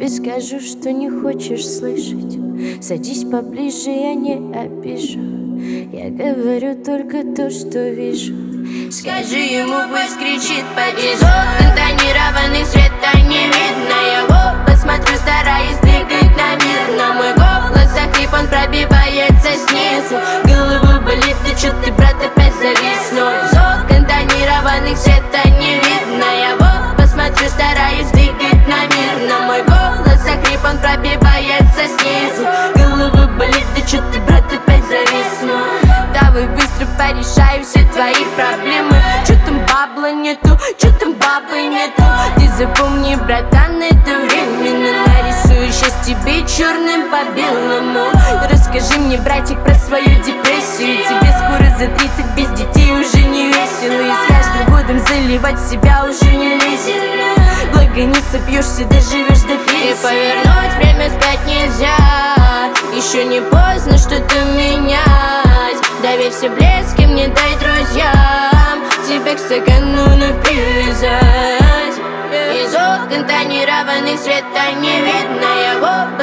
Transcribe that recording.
тебе скажу, что не хочешь слышать. Садись поближе, я не обижу. Я говорю только то, что вижу. Скажи ему, пусть кричит потише. Из окон тонированных света не видно его. Посмотрю, стараюсь двигать на мир. Но мой голос охрип, он пробивается снизу. Голову болит, ты чё ты, брат, опять завис? Но из окон тонированных света не видно его. Посмотрю, стараюсь двигать на мир. Но мой голос охрип, он пробивается снизу. Голову болит, ты чё ты, брат, опять завис? Но давай быстро порешаю все твои проблемы. Чё там бабла нету, чё там бабы нету. Ты запомни, братан, это временно. Нарисую сейчас тебе черным по белому. Расскажи мне, братик, про свою депрессию. Тебе скоро за 30, без детей уже не весело. И с каждым годом заливать себя уже не лезет. Благо не сопьешься, доживешь до пенсии. И повернуть время вспять нельзя. Еще не поздно что-то менять. Доверь все блески, мне дай друзьям. Тебя к стакану привязать. Из окон тонированных света не видно его.